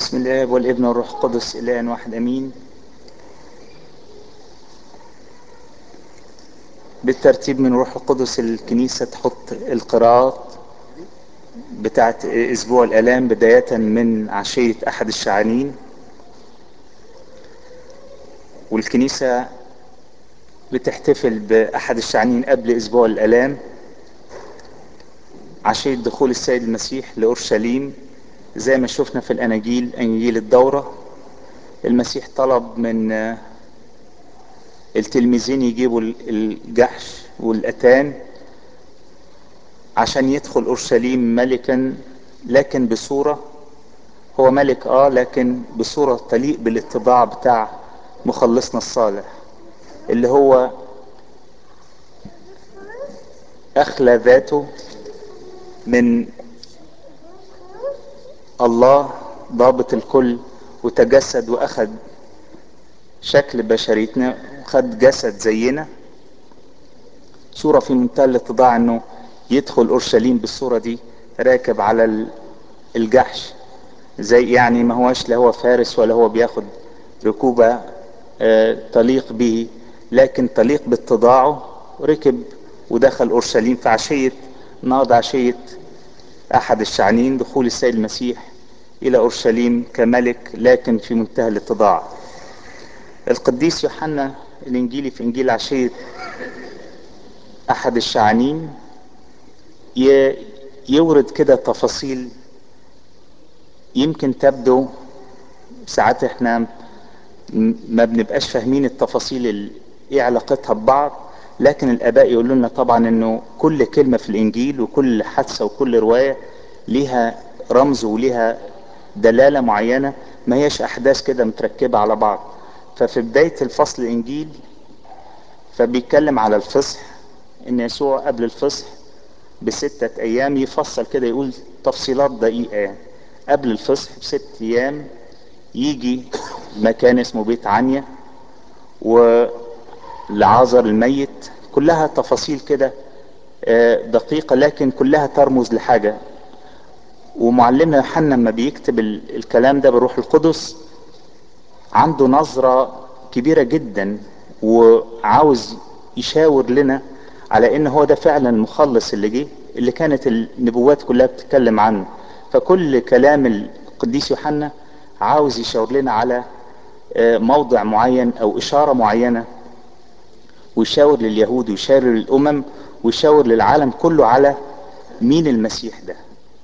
بسم الله والابن والروح القدس إله واحد امين. بالترتيب من روح القدس الكنيسة تحط القراءات بتاعت اسبوع الالام بداية من عشية احد الشعانين، والكنيسة بتحتفل باحد الشعانين قبل اسبوع الالام، عشية دخول السيد المسيح لأورشليم. زي ما شفنا في الاناجيل، انجيل الدورة، المسيح طلب من التلميذين يجيبوا الجحش والأتان عشان يدخل أورشليم ملكا، لكن بصورة، هو ملك لكن بصورة تليق بالاتباع بتاع مخلصنا الصالح، اللي هو أخلى ذاته من الله ضابط الكل، وتجسد وأخد شكل بشريتنا وخد جسد زينا، صورة في منتهى الاتضاع انه يدخل اورشليم بالصورة دي راكب على الجحش، زي يعني ما هوش لا هو فارس ولا هو بياخد ركوبة تليق به، لكن تليق باتضاعه، ركب ودخل اورشليم في عشية نهضة، عشية احد الشعانين، دخول السيد المسيح الى اورشليم كملك لكن في منتهى الاتضاع. القديس يوحنا الانجيلي في انجيل عشية احد الشعانين يورد كده تفاصيل يمكن تبدو ساعات احنا ما بنبقاش فاهمين التفاصيل ايه علاقتها ببعض، لكن الاباء يقولوا لنا طبعا انه كل كلمة في الانجيل وكل حادثة وكل رواية ليها رمز وليها دلالة معينة، ما هيش احداث كده متركبة على بعض. ففي بداية الفصل الانجيل فبيتكلم على الفصح، ان يسوع قبل الفصح بستة ايام، يفصل كده يقول تفصيلات دقيقة. قبل الفصح بست ايام يجي مكان اسمه بيت عنيا ولعازر الميت، كلها تفاصيل كده دقيقة، لكن كلها ترمز لحاجة. ومعلمنا يوحنا لما بيكتب الكلام ده بالروح القدس عنده نظرة كبيرة جدا، وعاوز يشاور لنا على ان هو ده فعلا المخلص اللي جه، اللي كانت النبوات كلها بتتكلم عنه. فكل كلام القديس يوحنا عاوز يشاور لنا على موضع معين او اشارة معينة، ويشاور لليهود ويشاور للامم ويشاور للعالم كله على مين المسيح ده.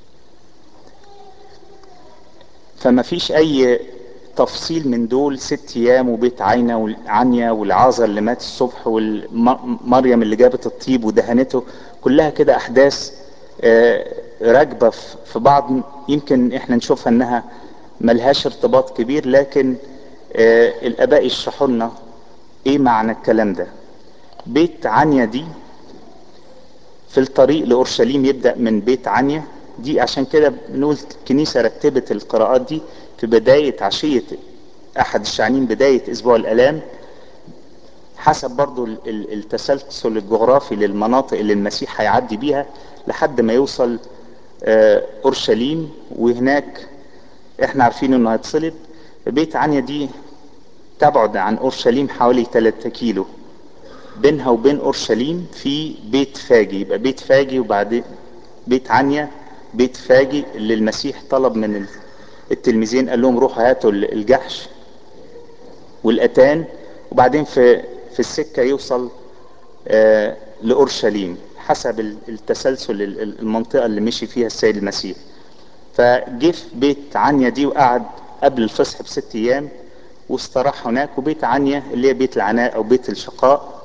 فما فيش اي تفصيل من دول، ست ايام وبيت عينة وعنيا والعازر اللي مات الصبح ومريم اللي جابت الطيب ودهنته، كلها كده احداث راكبة في بعض. يمكن احنا نشوفها انها ملهاش ارتباط كبير، لكن الاباء يشرحوا لنا ايه معنى الكلام ده. بيت عنيا دي في الطريق لأورشليم، يبدأ من بيت عنيا دي، عشان كده بنقول الكنيسة رتبت القراءات دي في بداية عشية أحد الشعانين، بداية أسبوع الآلام، حسب برضو التسلسل الجغرافي للمناطق اللي المسيح هيعدي بيها لحد ما يوصل أورشليم، وهناك احنا عارفين انه هيتصلب. بيت عنيا دي تبعد عن أورشليم حوالي 3 كيلو، بينها وبين اورشليم في بيت فاجي، يبقى بيت فاجي وبعدين بيت عنيا، بيت فاجي اللي المسيح طلب من التلميذين، قال لهم روحوا هاتوا الجحش والاتان، وبعدين في السكة يوصل لأورشليم حسب التسلسل المنطقة اللي مشي فيها السيد المسيح. فجه في بيت عنيا دي وقعد قبل الفصح ب6 ايام واستراح هناك. وبيت عنيا اللي هي بيت العناء او بيت الشقاء،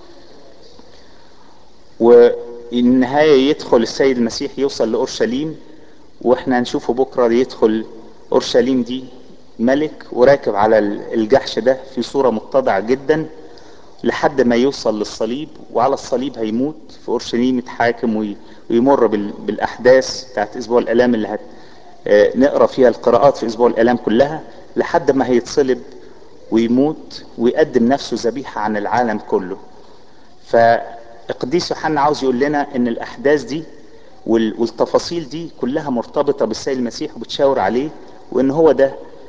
والنهاية يدخل السيد المسيح يوصل لأورشليم، واحنا هنشوفه بكرة يدخل أورشليم دي ملك وراكب على الجحش ده في صورة متضعة جدا لحد ما يوصل للصليب. وعلى الصليب هيموت في أورشليم، يتحاكم ويمر بالأحداث بتاعت أسبوع الآلام اللي نقرأ فيها القراءات في أسبوع الآلام كلها، لحد ما هيتصلب ويموت ويقدم نفسه ذبيحة عن العالم كله. فالقديس يوحنا عاوز يقول لنا ان الاحداث دي والتفاصيل دي كلها مرتبطة بالسيد المسيح وبتشاور عليه، وان هو ده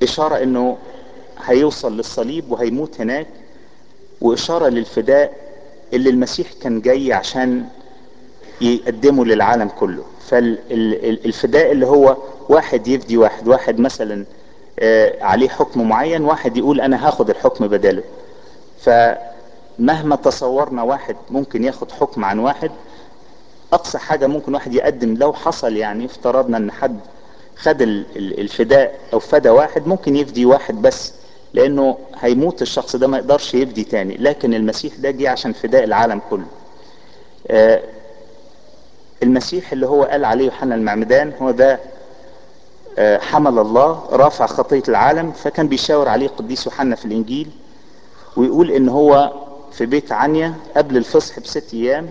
اشارة انه هيوصل للصليب وهيموت هناك، واشارة للفداء اللي المسيح كان جاي عشان يقدمه للعالم كله. فالفداء اللي هو واحد يفدي واحد، واحد مثلا عليه حكم معين، واحد يقول انا هاخد الحكم بداله. فمهما تصورنا واحد ممكن ياخد حكم عن واحد، اقصى حاجة ممكن واحد يقدم لو حصل، يعني افترضنا ان حد خد الفداء او فدى واحد، ممكن يفدي واحد بس، لانه هيموت الشخص ده ما يقدرش يفدي تاني. لكن المسيح ده جه عشان فداء العالم كله. آه، المسيح اللي هو قال عليه يوحنا المعمدان هو ده حمل الله رافع خطية العالم. فكان بيشاور عليه قديس يوحنا في الانجيل ويقول ان هو في بيت عنيا قبل الفصح ب6 ايام.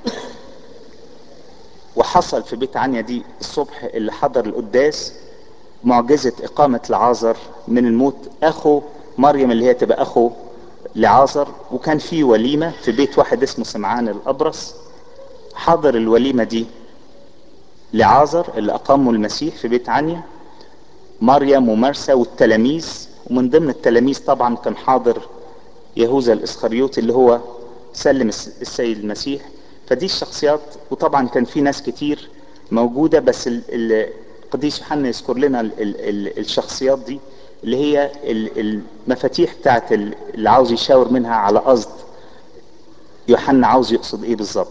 وحصل في بيت عنيا دي الصبح اللي حضر القداس معجزة اقامة لعازر من الموت، اخو مريم اللي هي تبقى اخو لعازر. وكان في وليمة في بيت واحد اسمه سمعان الابرص. حضر الوليمة دي لعازر اللي اقامه المسيح في بيت عنيا، مريم ومرسى والتلاميذ. ومن ضمن التلاميذ طبعا كان حاضر يهوذا الاسخريوطي اللي هو سلم السيد المسيح. فدي الشخصيات. وطبعا كان في ناس كتير موجودة، بس القديس يوحنا يذكر لنا الشخصيات دي اللي هي المفاتيح بتاعت اللي عاوز يشاور منها على قصد يوحنا عاوز يقصد ايه بالظبط.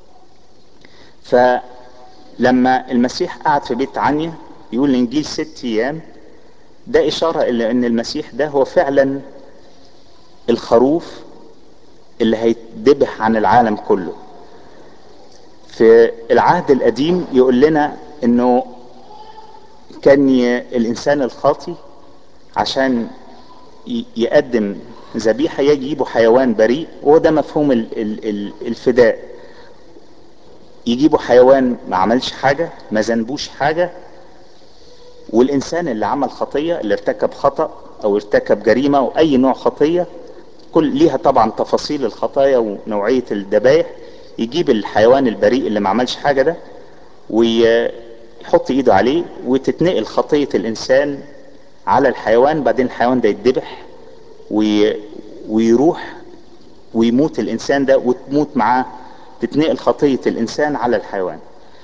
فلما المسيح قعد في بيت عنيا يقول الانجيل 6 ايام، ده اشارة الى ان المسيح ده هو فعلا الخروف اللي هيتذبح عن العالم كله. في العهد القديم يقول لنا انه كان الانسان الخاطي عشان يقدم ذبيحة يجيبوا حيوان بريء، وهو ده مفهوم الفداء. يجيبوا حيوان ما عملش حاجة، ما ذنبوش حاجة، والانسان اللي عمل خطية، اللي ارتكب خطأ او ارتكب جريمة او اي نوع خطية، كل ليها طبعا تفاصيل الخطايا ونوعية الذبايح، يجيب الحيوان البريء اللي ما عملش حاجة ده ويحط ايده عليه وتتنقل خطية الانسان على الحيوان. بعدين الحيوان ده يتذبح ويروح ويموت الانسان ده، وتموت معاه، تتنقل خطية الانسان على الحيوان.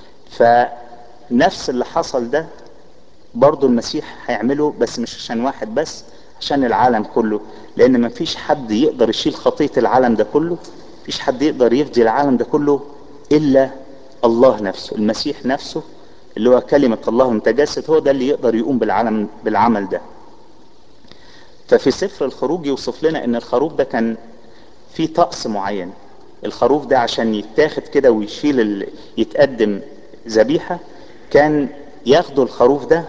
فنفس اللي حصل ده برضو المسيح هيعمله، بس مش عشان واحد بس، عشان العالم كله. لان مفيش حد يقدر يشيل خطية العالم ده كله، مفيش حد يقدر يفدي العالم ده كله الا الله نفسه، المسيح نفسه اللي هو كلمة الله المتجسد، هو ده اللي يقدر يقوم بالعمل ده. ففي سفر الخروج يوصف لنا ان الخروف ده كان في طقس معين. الخروف ده عشان يتاخد كده ويشيل يتقدم ذبيحة، كان ياخدوا الخروف ده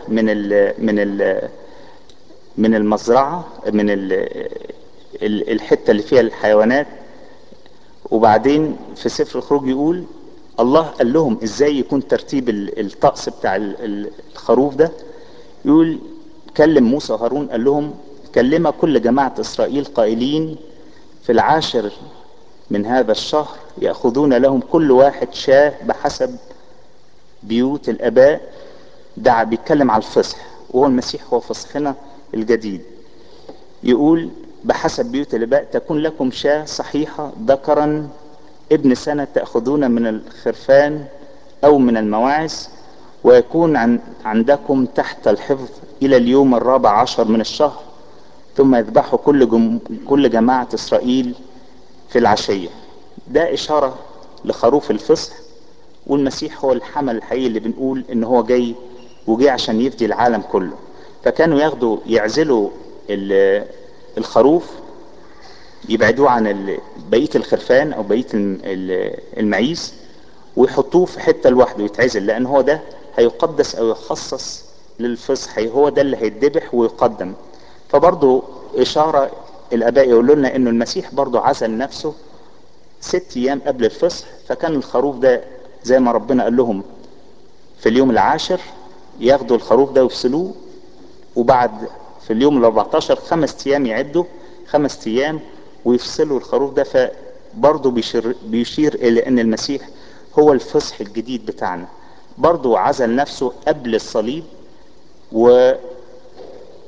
من المزرعة، من الحتة اللي فيها الحيوانات. وبعدين في سفر الخروج يقول الله قال لهم ازاي يكون ترتيب الطقس بتاع الخروف ده. يقول كلم موسى وهارون قال لهم كلم كل جماعة اسرائيل قائلين في 10 من هذا الشهر يأخذون لهم كل واحد شاة بحسب بيوت الآباء. ده بيتكلم على الفصح، وهو المسيح هو فصحنا الجديد. يقول بحسب بيوت الآباء تكون لكم شاة صحيحة ذكرا ابن سنة تأخذون من الخرفان أو من المواعز، ويكون عندكم تحت الحفظ إلى اليوم 14 من الشهر، ثم يذبحوا كل جماعة إسرائيل في العشية. ده إشارة لخروف الفصح. والمسيح هو الحمل الحقيقي اللي بنقول إن هو جاي وجاي عشان يفدي العالم كله. فكانوا يعزلوا الخروف، يبعدوه عن بقية الخرفان أو بقية المعيز، ويحطوه في حتة لوحده يتعزل، لأن هو ده هيقدس أو يخصص للفصح، هو ده اللي هيتذبح ويقدم. فبرضو إشارة الآباء يقولوا لنا إنه المسيح برضو عزل نفسه 6 أيام قبل الفصح. فكان الخروف ده زي ما ربنا قال لهم في اليوم 10 ياخدوا الخروف ده ويفصلوه، وبعد في اليوم 14 5 أيام يعدوا 5 أيام ويفصلوا الخروف ده. فبرضو بيشير إلى أن المسيح هو الفصح الجديد بتاعنا. برضو عزل نفسه قبل الصليب، وقال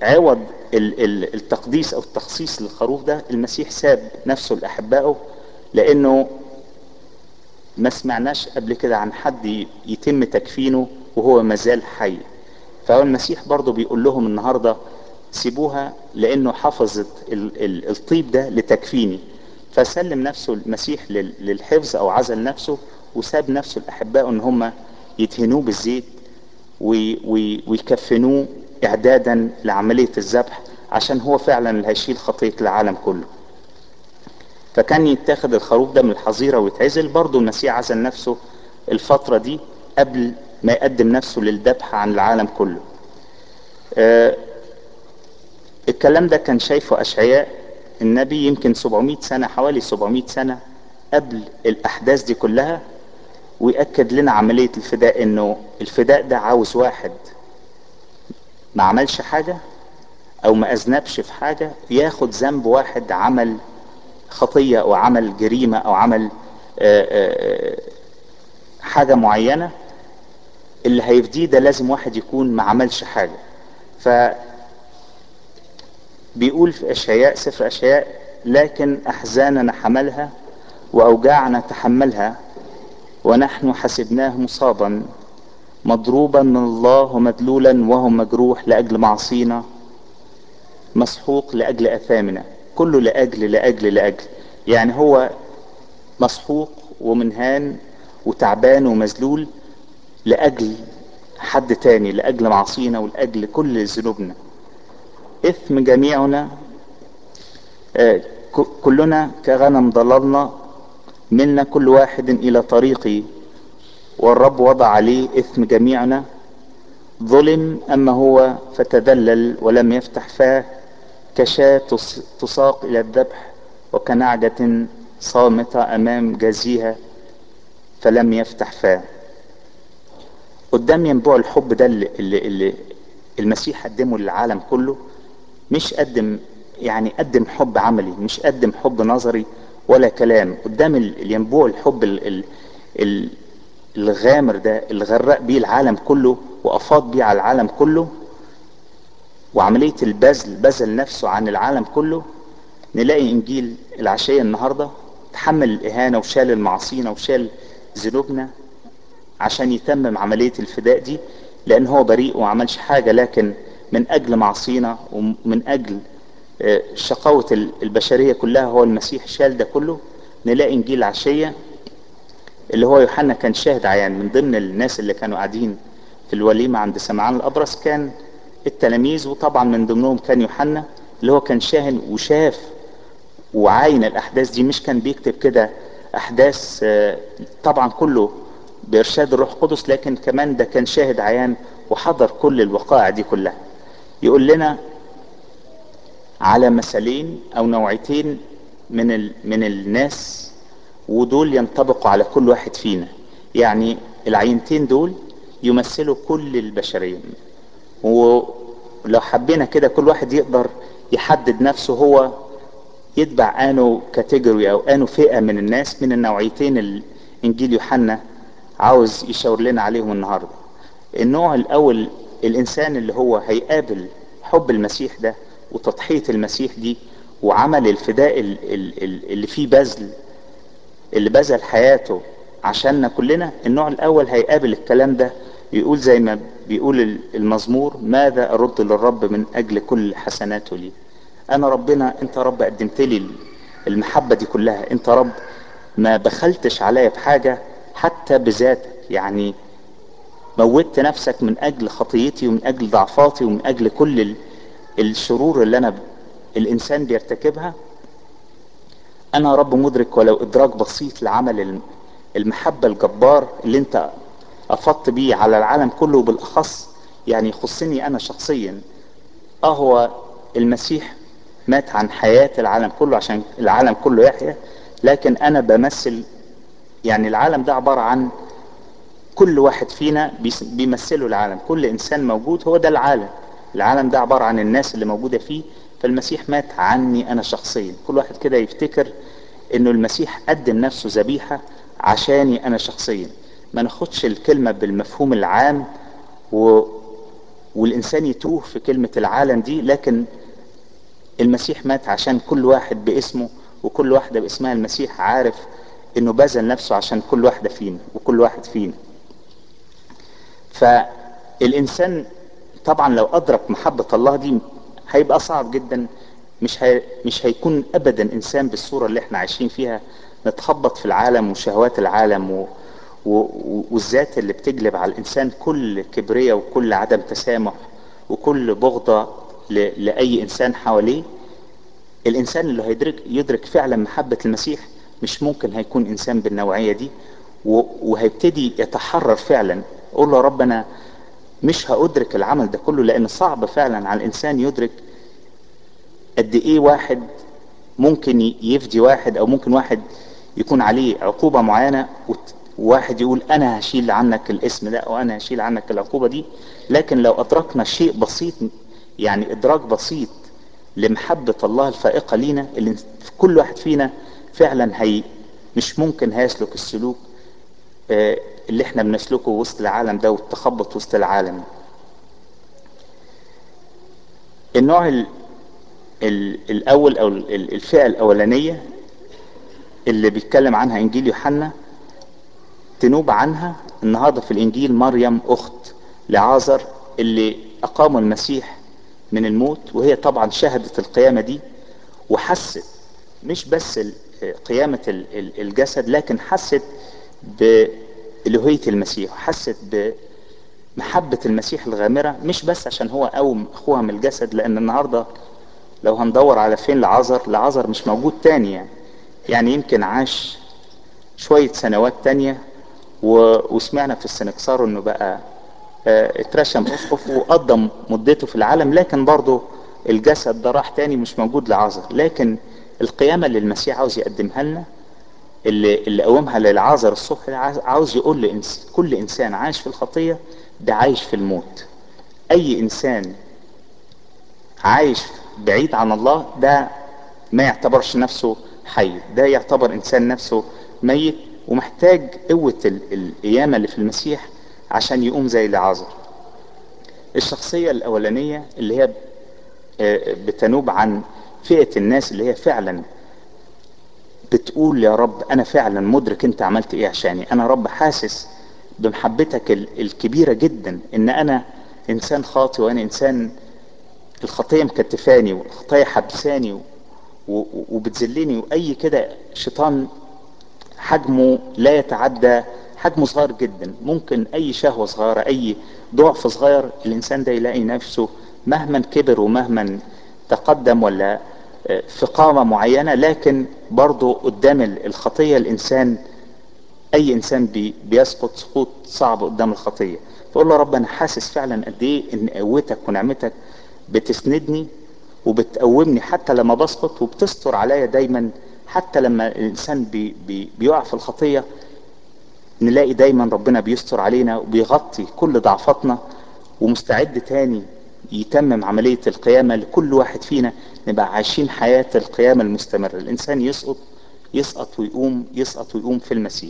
عوض التقديس او التخصيص للخروف ده، المسيح ساب نفسه لاحبائه، لانه ما سمعناش قبل كده عن حد يتم تكفينه وهو مازال حي. فهو المسيح برضو بيقول لهم النهاردة سيبوها، لانه حفظت الطيب ده لتكفيني. فسلم نفسه المسيح للحفظ او عزل نفسه، وساب نفسه الاحباء ان هم يدهنوه بالزيت ويكفنوه اعدادا لعملية الذبح، عشان هو فعلا اللي هيشيل خطية العالم كله. فكان يتاخد الخروف ده من الحظيرة ويتعزل. برضو المسيح عزل نفسه الفترة دي قبل ما يقدم نفسه للذبح عن العالم كله. الكلام ده كان شايفه أشعياء النبي يمكن 700 سنة، حوالي 700 سنة قبل الأحداث دي كلها، ويأكد لنا عملية الفداء، إنه الفداء ده عاوز واحد ما عملش حاجة أو ما أذنبش في حاجة، ياخد ذنب واحد عمل خطية أو عمل جريمة أو عمل حاجة معينة. اللي هيفديه ده لازم واحد يكون ما عملش حاجة. فبيقول في أشعياء، سفر أشعياء: لكن أحزاننا حملها وأوجاعنا تحملها، ونحن حسبناه مصابا مضروبا من الله ومدلولا، وهو مجروح لأجل معصينا، مسحوق لأجل أثامنا. كله لأجل يعني هو مسحوق ومنهان وتعبان ومذلول لأجل حد تاني، لأجل معصينا ولأجل كل ذنوبنا. إثم جميعنا، كلنا كغنم ضللنا، منا كل واحد إلى طريقه، والرب وضع عليه إثم جميعنا. ظلم أما هو فتذلل ولم يفتح فاه، كشاة تساق إلى الذبح، وكنعجة صامتة أمام جازيها فلم يفتح فاه. قدام ينبوع الحب ده اللي المسيح قدمه للعالم كله، مش قدم يعني قدم حب عملي، مش قدم حب نظري ولا كلام. قدام الينبوع الحب ال- الغامر ده اللي غرق بيه العالم كله وافاض بيه على العالم كله، وعملية بذل نفسه عن العالم كله، نلاقي انجيل العشية النهاردة تحمل الاهانة وشال المعصينا وشال ذنوبنا عشان يتمم عملية الفداء دي، لان هو بريء وما عملش حاجة، لكن من اجل معصينا ومن اجل شقاوة البشرية كلها هو المسيح شال ده كله. نلاقي انجيل العشية اللي هو يوحنا كان شاهد عيان من ضمن الناس اللي كانوا قاعدين في الوليمة عند سمعان الابرص، كان التلاميذ، وطبعا من ضمنهم كان يوحنا اللي هو كان شاهد وشاف وعاين الاحداث دي. مش كان بيكتب كده احداث طبعا كله بارشاد الروح القدس، لكن كمان ده كان شاهد عيان وحضر كل الوقائع دي كلها. يقول لنا على مثلين او نوعيتين من الناس، ودول ينطبقوا على كل واحد فينا. يعني العينتين دول يمثلوا كل البشرية، ولو حبينا كده كل واحد يقدر يحدد نفسه هو يتبع انه كاتيجوري او انه فئة من الناس من النوعيتين اللي انجيل يوحنا عاوز يشاور لنا عليهم النهاردة. النوع الاول الانسان اللي هو هيقابل حب المسيح ده وتضحية المسيح دي وعمل الفداء اللي فيه بذل، اللي بذل حياته عشاننا كلنا. النوع الاول هيقابل الكلام ده، يقول زي ما بيقول المزمور: ماذا ارد للرب من اجل كل حسناته لي. انا ربنا، انت رب قدمت لي المحبة دي كلها، انت رب ما بخلتش عليا بحاجة حتى بذاتك، يعني موتت نفسك من اجل خطيتي ومن اجل ضعفاتي ومن اجل كل الشرور اللي الانسان بيرتكبها. انا رب مدرك ولو ادراك بسيط لعمل المحبة الجبار اللي انت افضت بيه على العالم كله، بالاخص يعني يخصني انا شخصيا. هو المسيح مات عن حياة العالم كله عشان العالم كله يحيا، لكن انا بمثل، يعني العالم ده عبارة عن كل واحد فينا بيمثله العالم، كل انسان موجود هو ده العالم. العالم ده عبارة عن الناس اللي موجودة فيه. فالمسيح مات عني انا شخصيا. كل واحد كده يفتكر انه المسيح قدم نفسه ذبيحة عشاني انا شخصيا. ما ناخدش الكلمة بالمفهوم العام والانسان يتوه في كلمة العالم دي، لكن المسيح مات عشان كل واحد باسمه، وكل واحدة باسمها المسيح عارف انه بذل نفسه عشان كل واحدة فينا وكل واحد فينا. فالانسان طبعا لو ادرك محبة الله دي هيبقى صعب جدا، مش هيكون ابدا انسان بالصورة اللي احنا عايشين فيها، نتخبط في العالم وشهوات العالم والذات اللي بتجلب على الانسان كل كبرية وكل عدم تسامح وكل بغضة لأي انسان حواليه. الانسان اللي يدرك فعلا محبة المسيح مش ممكن هيكون انسان بالنوعية دي، وهيبتدي يتحرر فعلا. قول له يا رب انا مش هأدرك العمل ده كله، لان صعب فعلا على الانسان يدرك قد ايه واحد ممكن يفدي واحد، او ممكن واحد يكون عليه عقوبة معينة وواحد يقول انا هشيل عنك الاسم ده او انا هشيل عنك العقوبة دي. لكن لو ادركنا شيء بسيط، يعني ادراك بسيط لمحبة الله الفائقة لينا، اللي في كل واحد فينا فعلا مش ممكن هيسلك السلوك اللي احنا بنسلكه وسط العالم ده والتخبط وسط العالم. النوع الاول او الفئة الاولانية اللي بيتكلم عنها انجيل يوحنا، تنوب عنها النهاردة في الانجيل مريم اخت لعازر اللي اقاموا المسيح من الموت، وهي طبعا شهدت القيامة دي وحست مش بس قيامة الجسد، لكن حست بإلوهية المسيح، وحست بمحبة المسيح الغامرة، مش بس عشان هو قوم اخوها من الجسد. لان النهاردة لو هندور على فين لعازر مش موجود تاني، يعني يمكن عاش شوية سنوات تانية وسمعنا في السنكسار انه بقى اترشم اسقف وقضى مدته في العالم، لكن برضه الجسد ده راح تاني مش موجود لعازر. لكن القيامة اللي المسيح عاوز يقدمها لنا، اللي قومها للعازر الصبح، عاوز يقول كل انسان عايش في الخطية ده عايش في الموت. اي انسان عايش بعيد عن الله ده ما يعتبرش نفسه حي، ده يعتبر انسان نفسه ميت، ومحتاج قوة القيامة اللي في المسيح عشان يقوم زي لعازر. الشخصية الاولانية اللي هي بتنوب عن فئة الناس اللي هي فعلا بتقول يا رب انا فعلا مدرك انت عملت ايه عشاني، انا رب حاسس بمحبتك الكبيرة جدا، ان انا انسان خاطئ وانا انسان الخطية مكتفاني والخطية حبساني وبتذلني، واي كده شيطان حجمه لا يتعدى، حجمه صغير جدا، ممكن اي شهوة صغيرة اي ضعف صغير الانسان ده يلاقي نفسه مهما كبر ومهما تقدم ولا في قامة معينة، لكن برضه قدام الخطية الانسان اي انسان بيسقط سقوط صعب قدام الخطية. فقول له رب انا حاسس فعلا قد ايه ان قوتك ونعمتك بتسندني وبتقومني حتى لما بسقط، وبتستر عليا دايما. حتى لما الانسان بيقع في الخطية نلاقي دايما ربنا بيستر علينا وبيغطي كل ضعفاتنا، ومستعد تاني يتمم عملية القيامة لكل واحد فينا، نبقى عايشين حياة القيامة المستمرة. الانسان يسقط ويقوم، يسقط ويقوم في المسيح.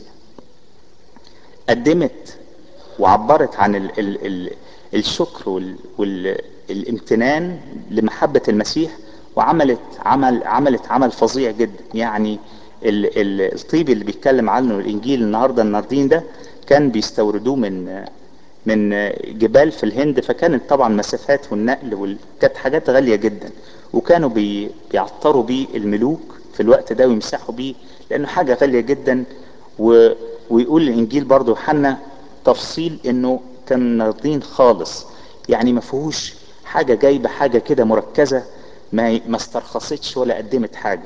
قدمت وعبرت عن الشكر والامتنان لمحبة المسيح، وعملت عمل فظيع جدا. يعني الطيب اللي بيتكلم عنه الانجيل النهارده، الناردين ده كان بيستوردوه من جبال في الهند، فكانت طبعا مسافات والنقل كانت حاجات غالية جدا، وكانوا بيعطروا بيه الملوك في الوقت ده ويمسحوا بيه لانه حاجة غالية جدا. ويقول الانجيل برضو يوحنا تفصيل انه كان ناردين خالص، يعني ما فيهوش حاجة جايبة حاجة كده مركزة، ما استرخصتش ولا قدمت حاجة.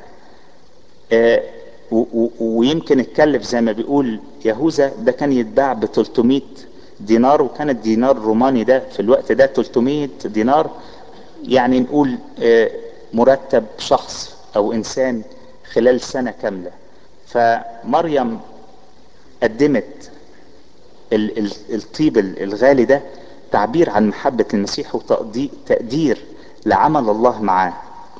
ويمكن اتكلف زي ما بيقول يهوذا ده كان يتباع ب 300 دينار، وكان الدينار الروماني ده في الوقت ده 300 دينار، يعني نقول مرتب شخص او انسان خلال سنة كاملة. فمريم قدمت الطيب الغالي ده تعبير عن محبة المسيح وتقدير لعمل الله معاه.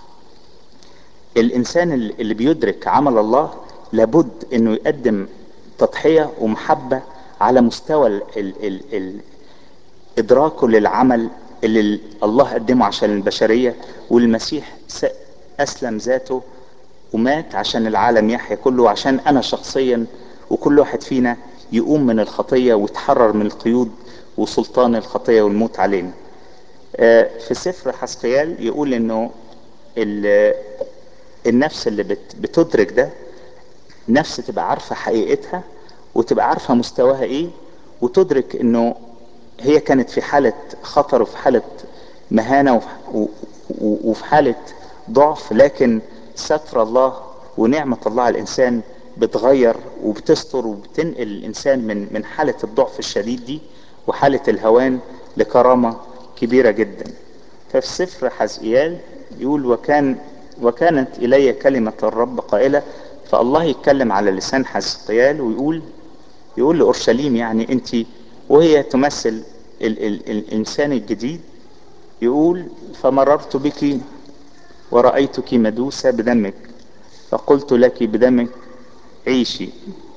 الانسان اللي بيدرك عمل الله لابد انه يقدم تضحية ومحبة على مستوى ادراكه للعمل اللي الله قدمه عشان البشرية، والمسيح أسلم ذاته ومات عشان العالم يحيا كله، عشان أنا شخصيا وكل واحد فينا يقوم من الخطية ويتحرر من القيود وسلطان الخطية والموت علينا. في سفر حسقيال يقول انه النفس اللي بتدرك ده نفس تبقى عارفة حقيقتها وتبقى عارفة مستواها ايه، وتدرك انه هي كانت في حالة خطر وفي حالة مهانة وفي حالة ضعف، لكن ستر الله ونعمة الله على الإنسان بتغير وبتستر وبتنقل الإنسان من حالة الضعف الشديد دي وحالة الهوان لكرامة كبيرة جدا. ففي سفر حزقيال يقول وكانت إلي كلمة الرب قائلة. فالله يتكلم على لسان حزقيال يقول لأورشليم، يعني انت وهي تمثل الإنسان الجديد، يقول فمررت بك ورأيتك مدوسة بدمك فقلت لك بدمك عيشي،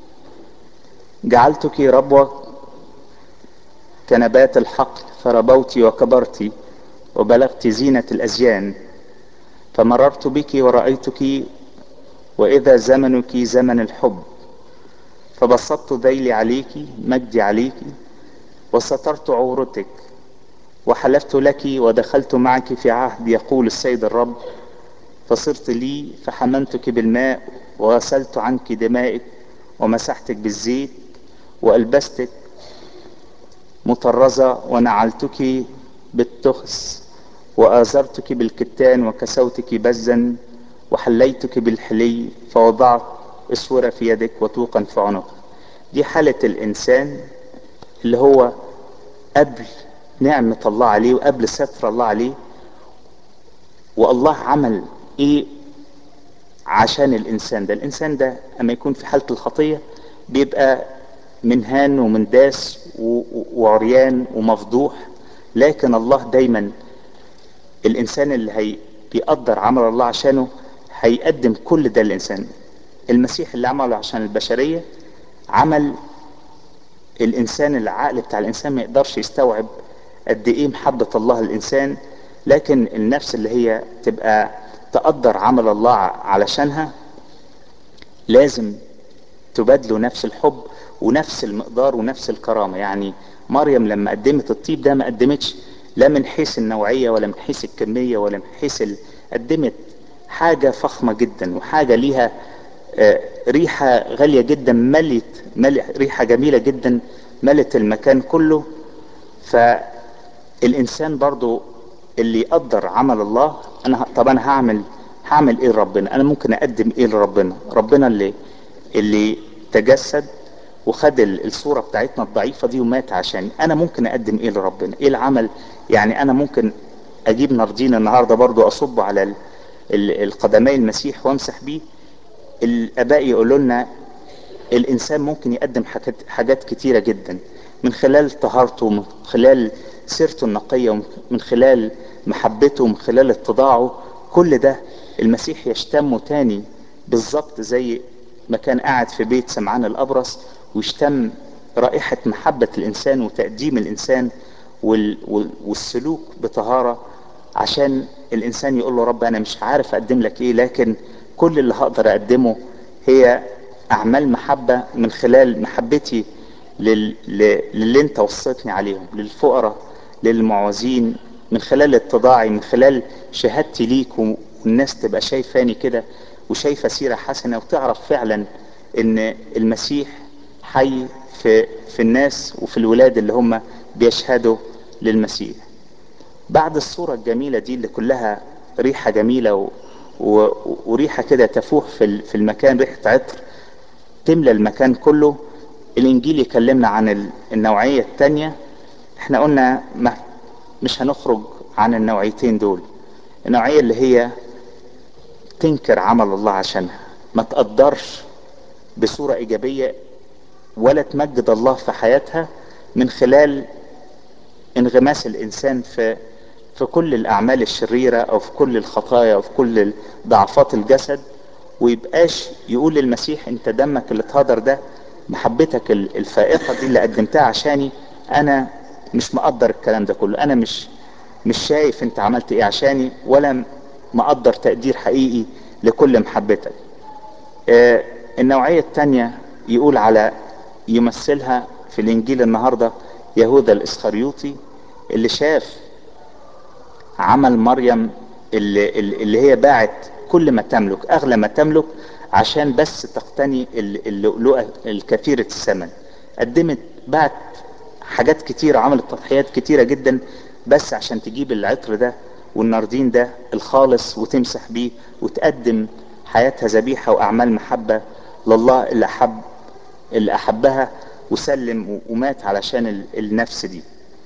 جعلتك ربوة كنبات الحقل فربوت وكبرت وبلغت زينة الأزيان. فمررت بك ورأيتك وإذا زمنك زمن الحب، فبسطت ذيلي عليك مجدي عليك وسترت عورتك وحلفت لك ودخلت معك في عهد يقول السيد الرب، فصرت لي فحممتك بالماء وغسلت عنك دمائك ومسحتك بالزيت وألبستك مطرزة ونعلتك بالتخس وآزرتك بالكتان وكسوتك بزا وحليتك بالحلي فوضعت اسورة في يدك وطوقا في عنقك. دي حالة الإنسان اللي هو قبل نعمة الله عليه وقبل ستر الله عليه. والله عمل ايه عشان الانسان ده اما يكون في حالة الخطية بيبقى منهان ومنداس وعريان ومفضوح، لكن الله دايما الانسان اللي بيقدر عمل الله عشانه هيقدم كل ده للانسان. المسيح اللي عمله عشان البشرية عمل الانسان، العقل بتاع الانسان ما يقدرش يستوعب قد ايه محبة الله للانسان، لكن النفس اللي هي تبقى تقدر عمل الله علشانها لازم تبادله نفس الحب ونفس المقدار ونفس الكرامة. يعني مريم لما قدمت الطيب ده ما قدمتش لا من حيث النوعية ولا من حيث الكمية ولا من حيث قدمت حاجة فخمة جدا وحاجة ليها ريحة غالية جدا، ملت ريحة جميلة جدا ملت المكان كله. فالإنسان برضو اللي يقدر عمل الله، طب أنا هعمل إيه لربنا؟ أنا ممكن أقدم إيه لربنا؟ ربنا اللي تجسد وخد الصورة بتاعتنا الضعيفة دي ومات عشان أنا ممكن أقدم إيه لربنا؟ إيه العمل؟ يعني أنا ممكن أجيب نردين النهاردة برضو أصب على القدمي المسيح وامسح بيه. الآباء يقولوا لنا الإنسان ممكن يقدم حاجات كتيرة جدا من خلال طهارته، من خلال سيرته النقية، ومن خلال محبته، ومن خلال اتضاعه. كل ده المسيح يشتمه تاني بالظبط زي ما كان قاعد في بيت سمعان الأبرص ويشتم رائحة محبة الإنسان وتقديم الإنسان والسلوك بطهارة، عشان الإنسان يقول له رب أنا مش عارف أقدم لك إيه، لكن كل اللي هقدر أقدمه هي أعمال محبة من خلال محبتي للي أنت وصيتني عليهم، للفقراء للمعوزين، من خلال اتضاعي، من خلال شهادتي ليك، والناس تبقى شايفاني كده وشايفة سيرة حسنة وتعرف فعلا إن المسيح حي في الناس وفي الولاد اللي هم بيشهدوا للمسيح. بعد الصورة الجميلة دي اللي كلها ريحة جميلة وريحة كده تفوح في المكان، ريحة عطر تملى المكان كله، الانجيل يكلمنا عن النوعية التانية. احنا قلنا مش هنخرج عن النوعيتين دول. النوعية اللي هي تنكر عمل الله عشانها، ما تقدرش بصورة ايجابية ولا تمجد الله في حياتها من خلال انغماس الانسان في كل الاعمال الشريرة او في كل الخطايا او في كل ضعفات الجسد، ويبقاش يقول للمسيح انت دمك اللي اتهدر ده، محبتك الفائقة دي اللي قدمتها عشاني، انا مش مقدر الكلام ده كله، انا مش شايف انت عملت ايه عشاني، ولا مقدر تقدير حقيقي لكل محبتك. آه، النوعية التانية يقول على، يمثلها في الانجيل النهاردة يهوذا الاسخريوطي، اللي شاف عمل مريم، اللي هي باعت كل ما تملك، اغلى ما تملك، عشان بس تقتني اللؤلؤة الكثيرة الثمن. قدمت، باعت حاجات كتيرة، عملت تضحيات كتيرة جدا بس عشان تجيب العطر ده والناردين ده الخالص وتمسح بيه وتقدم حياتها ذبيحة واعمال محبة لله اللي احبها وسلم ومات علشان النفس دي.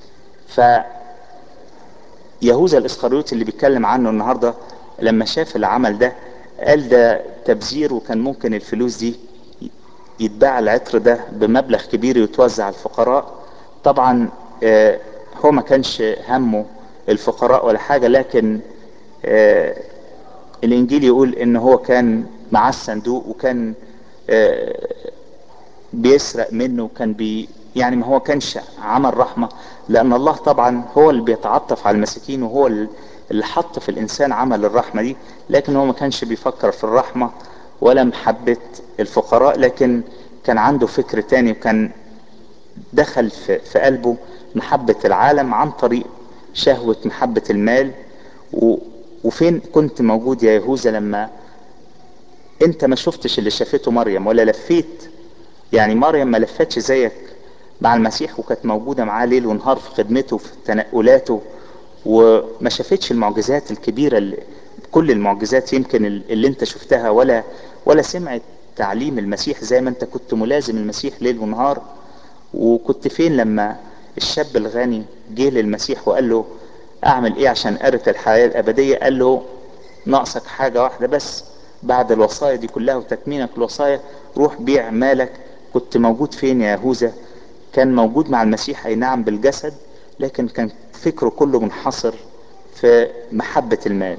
يهوذا الاسخريوطي اللي بيتكلم عنه النهارده لما شاف العمل ده قال ده تبذير، وكان ممكن الفلوس دي يتباع العطر ده بمبلغ كبير يتوزع على الفقراء. طبعا هو ما كانش همه الفقراء ولا حاجة، لكن آه، الانجيل يقول ان هو كان معاه الصندوق، وكان آه، بيسرق منه، وكان يعني ما هو كانش عمل رحمة، لان الله طبعا هو اللي بيتعطف على المساكين، وهو اللي حط في الانسان عمل الرحمة دي، لكن هو ما كانش بيفكر في الرحمة ولا محبة الفقراء، لكن كان عنده فكر تاني، وكان دخل في قلبه محبة العالم عن طريق شهوة محبة المال. و وفين كنت موجود يا يهوذا لما انت ما شفتش اللي شافته مريم ولا لفيت؟ يعني مريم ما لفتش زيك مع المسيح، وكانت موجودة معاه ليل ونهار في خدمته في تنقلاته، وما شافتش المعجزات الكبيرة كل المعجزات يمكن اللي انت شفتها، ولا سمعت تعليم المسيح زي ما انت كنت ملازم المسيح ليل ونهار. وكنت فين لما الشاب الغني جه للمسيح وقال له اعمل ايه عشان ارث الحياة الابدية؟ قال له ناقصك حاجة واحدة بس، بعد الوصايا دي كلها وتتميمك الوصايا روح بيع مالك. كنت موجود فين يا يهوذا؟ كان موجود مع المسيح اي نعم بالجسد، لكن كان فكره كله منحصر في محبة المال.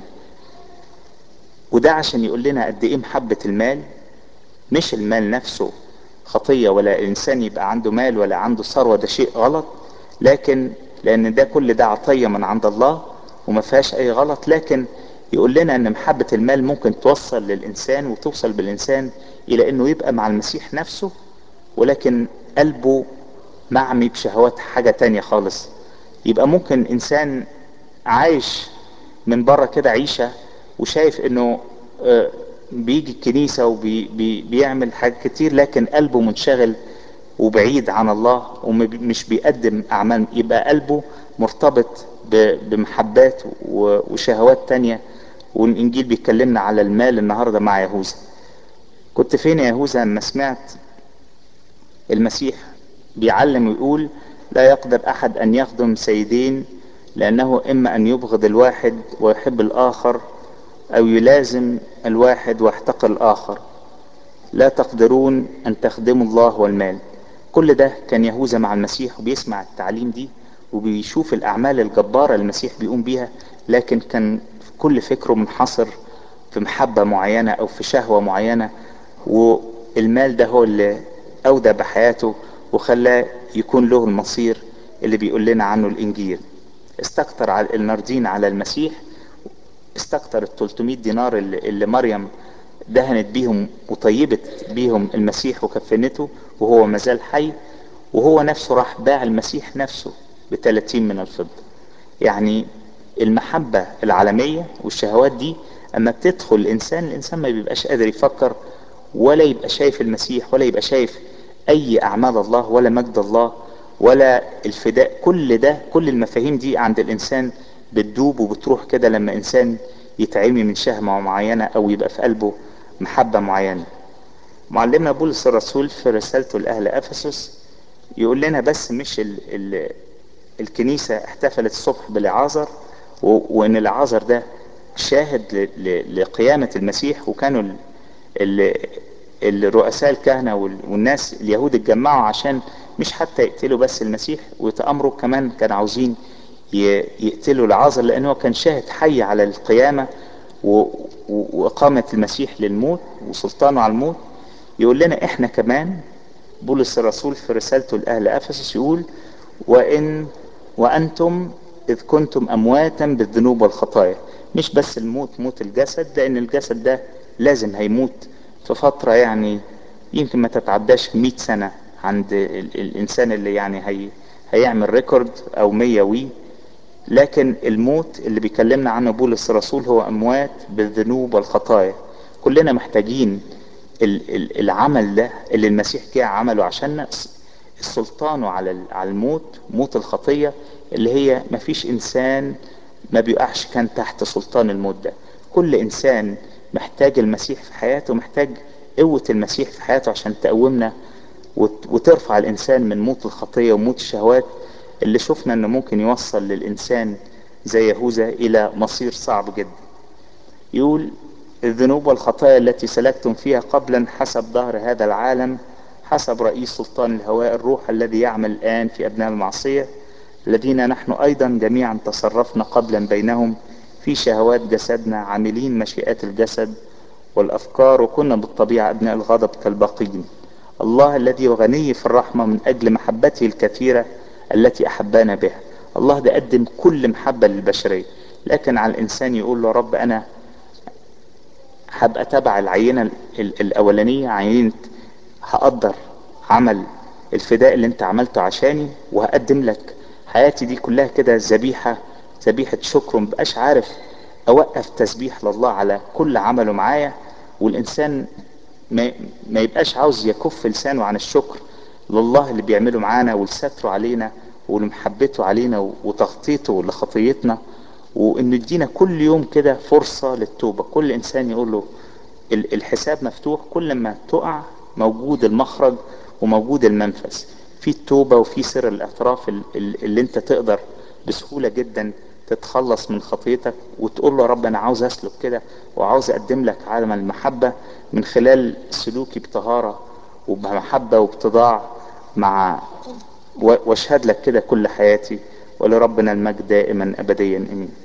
وده عشان يقول لنا قد ايه محبة المال، مش المال نفسه خطية، ولا الانسان يبقى عنده مال ولا عنده ثروة ده شيء غلط، لكن لان ده كل ده عطية من عند الله وما فيهاش اي غلط، لكن يقول لنا ان محبة المال ممكن توصل للانسان وتوصل بالانسان الى انه يبقى مع المسيح نفسه، ولكن قلبه معمي بشهوات حاجة تانية خالص. يبقى ممكن انسان عايش من بره كده عيشة وشايف انه بيجي الكنيسة وبيعمل حاجات كتير، لكن قلبه منشغل وبعيد عن الله ومش بيقدم اعمال، يبقى قلبه مرتبط بمحبات وشهوات تانية. والانجيل بيكلمنا على المال النهاردة مع يهوذا. كنت فين يا يهوذا لما سمعت المسيح بيعلم ويقول لا يقدر احد ان يخدم سيدين، لانه اما ان يبغض الواحد ويحب الاخر، او يلازم الواحد ويحتقر الاخر، لا تقدرون ان تخدموا الله والمال. كل ده كان يهوذا مع المسيح وبيسمع التعليم دي وبيشوف الاعمال الجبارة اللي المسيح بيقوم بيها، لكن كان كل فكره منحصر في محبة معينة او في شهوة معينة، والمال ده هو اللي اودى بحياته وخلاه يكون له المصير اللي بيقول لنا عنه الانجيل. استكتر على الناردين على المسيح، استكتر ال 300 دينار اللي مريم دهنت بيهم وطيبت بيهم المسيح وكفنته وهو مازال حي، وهو نفسه راح باع المسيح نفسه ب30 من الفضة. يعني المحبة العالمية والشهوات دي اما بتدخل الانسان ما بيبقاش قادر يفكر، ولا يبقى شايف المسيح، ولا يبقى شايف اي اعمال الله ولا مجد الله ولا الفداء. كل ده، كل المفاهيم دي عند الانسان بتدوب وبتروح كده لما انسان يتعمي من شهوة معينة او يبقى في قلبه محبة معينة. معلمنا بولس الرسول في رسالته لأهل أفسس يقول لنا بس مش الكنيسة احتفلت الصبح بالعازر، وان العازر ده شاهد لقيامة المسيح، وكانوا ال- الرؤساء الكهنة والناس اليهود اتجمعوا عشان مش حتى يقتلوا بس المسيح ويتأمروا، كمان كانوا عاوزين يقتلوا العازر لأنه كان شاهد حي على القيامة وإقامة المسيح للموت وسلطانه على الموت. يقول لنا احنا كمان، بولس الرسول في رسالته لأهل أفسس يقول وأنتم إذ كنتم أمواتا بالذنوب والخطايا. مش بس الموت، موت الجسد، لأن الجسد ده لازم هيموت في فترة يعني يمكن ما تتعداش 100 سنة عند الإنسان اللي يعني هيعمل ريكورد أو 100 لكن الموت اللي بيكلمنا عنه بولس الرسول هو أموات بالذنوب والخطايا. كلنا محتاجين العمل ده اللي المسيح جه عمله عشان سلطانه على الموت، موت الخطية، اللي هي مفيش انسان ما بيقعش كان تحت سلطان الموت ده. كل انسان محتاج المسيح في حياته، محتاج قوة المسيح في حياته عشان تقومنا وترفع الانسان من موت الخطية وموت الشهوات اللي شفنا انه ممكن يوصل للانسان زي يهوذا الى مصير صعب جدا. يقول: الذنوب والخطايا التي سلكتم فيها قبلا حسب ظهر هذا العالم، حسب رئيس سلطان الهواء، الروح الذي يعمل الآن في أبناء المعصية، الذين نحن أيضا جميعا تصرفنا قبلا بينهم في شهوات جسدنا، عاملين مشيئات الجسد والأفكار، وكنا بالطبيعة أبناء الغضب كالباقين. الله الذي غني في الرحمة من أجل محبته الكثيرة التي أحبانا بها. الله ده قدم كل محبة للبشرية، لكن على الإنسان يقول له: رب أنا هبقى تبع العينة الأولانية، عينة هقدر عمل الفداء اللي انت عملته عشاني، وهقدم لك حياتي دي كلها كده ذبيحة، ذبيحة شكر. مبقاش عارف اوقف تسبيح لله على كل عمله معايا. والانسان ما, ما يبقاش عاوز يكف لسانه عن الشكر لله اللي بيعمله معانا والستر علينا ولمحبته علينا وتخطيطه لخطيتنا، وانه يدينا كل يوم كده فرصة للتوبة. كل انسان يقول له الحساب مفتوح، كل ما تقع موجود المخرج وموجود المنفذ في التوبة وفي سر الاعتراف اللي انت تقدر بسهولة جدا تتخلص من خطيتك وتقول له: يا رب انا عاوز اسلك كده، وعاوز اقدم لك عالم المحبة من خلال سلوكي بطهارة وبمحبة وبتضاع مع واشهد لك كده كل حياتي. ولربنا المجد دائما ابديا، امين.